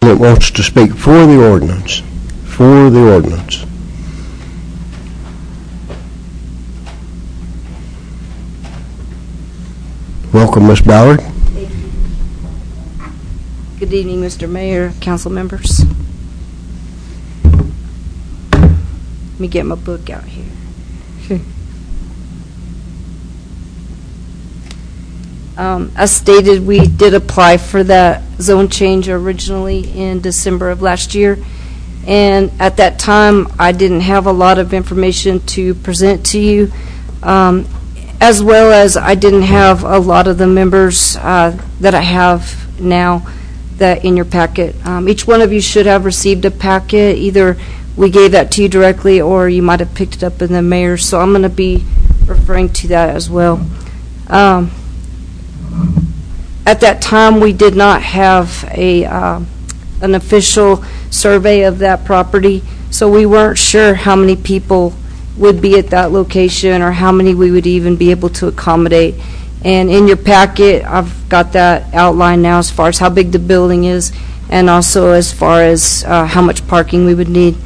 that wants to speak for the ordinance? For the ordinance. Welcome, Ms. Ballard. Thank you. Good evening, Mr. Mayor, council members. Let me get my book out here. As stated, we did apply for that zone change originally in December of last year, and at that time I didn't have a lot of information to present to you, as well as I didn't have a lot of the members that I have now that in your packet. Each one of you should have received a packet. Either we gave that to you directly or you might have picked it up in the mayor's, so I'm going to be referring to that as well. At that time, we did not have an official survey of that property, so we weren't sure how many people would be at that location or how many we would even be able to accommodate. And in your packet, I've got that outlined now as far as how big the building is and also as far as how much parking we would need.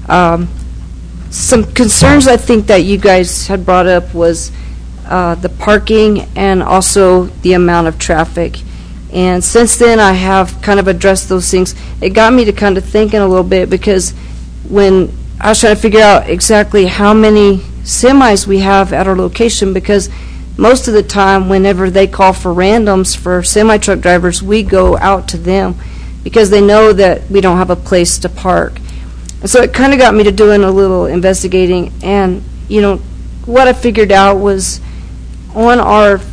Some concerns I think that you guys had brought up was the parking and also the amount of traffic. And since then, I have kind of addressed those things. It got me to kind of thinking a little bit, because when I was trying to figure out exactly how many semis we have at our location, because most of the time whenever they call for randoms for semi-truck drivers, we go out to them because they know that we don't have a place to park. And so it kind of got me to doing a little investigating, and what I figured out was on our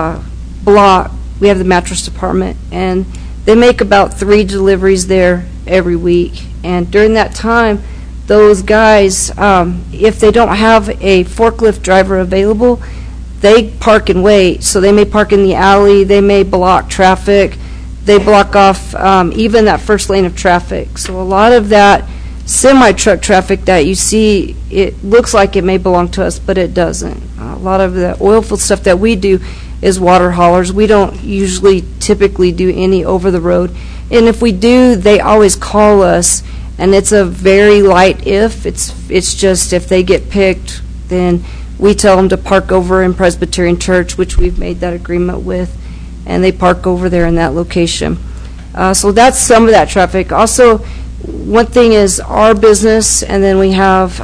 block, we have the mattress department, and they make about 3 deliveries there every week. And during that time, those guys, if they don't have a forklift driver available, they park and wait. So they may park in the alley, they may block traffic, they block off even that first lane of traffic. So a lot of that semi-truck traffic that you see, it looks like it may belong to us, but it doesn't. A lot of the oil field stuff that we do is water haulers. We don't usually typically do any over the road. And if we do, they always call us, and it's a very light if. It's just if they get picked, then we tell them to park over in Presbyterian Church, which we've made that agreement with, and they park over there in that location. So that's some of that traffic. Also, one thing is our business, and then we have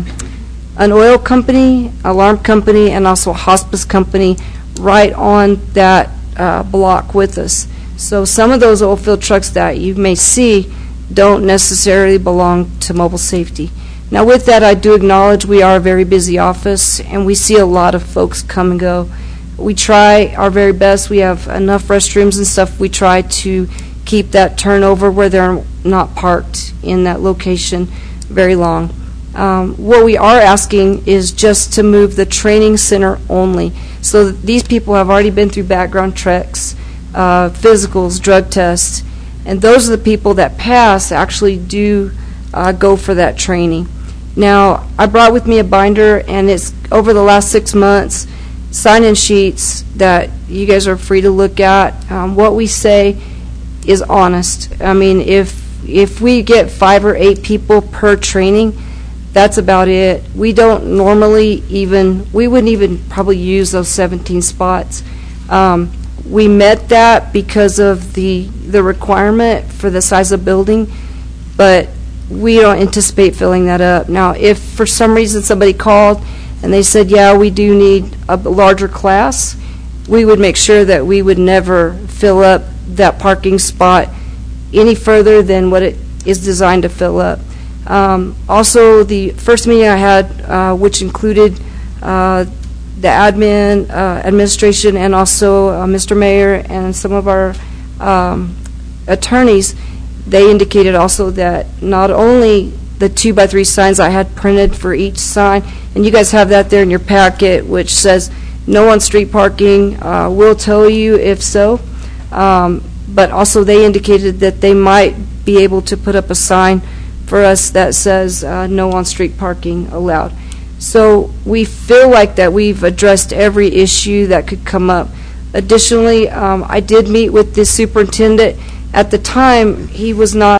an oil company, alarm company, and also a hospice company right on that block with us. So some of those oil field trucks that you may see don't necessarily belong to Mobile Safety. Now with that, I do acknowledge we are a very busy office, and we see a lot of folks come and go. We try our very best. We have enough restrooms and stuff. We try to keep that turnover where they're not parked in that location very long. What we are asking is just to move the training center only. So these people have already been through background checks, physicals, drug tests, and those are the people that pass actually do go for that training. Now, I brought with me a binder, and it's over the last 6 months, sign-in sheets that you guys are free to look at. What we say is honest. I mean, if we get 5 or 8 people per training, that's about it. We don't normally we wouldn't even probably use those 17 spots. We met that because of the requirement for the size of building, but we don't anticipate filling that up. Now, if for some reason somebody called and they said, yeah, we do need a larger class, we would make sure that we would never fill up that parking spot any further than what it is designed to fill up. Also, the first meeting I had, which included the admin, administration, and also Mr. Mayor and some of our attorneys, they indicated also that not only the 2x3 signs I had printed for each sign, and you guys have that there in your packet, which says no on-street parking, we'll tell you if so, but also they indicated that they might be able to put up a sign for us that says no on-street parking allowed. So we feel like that we've addressed every issue that could come up. Additionally, I did meet with the superintendent. At the time, he was not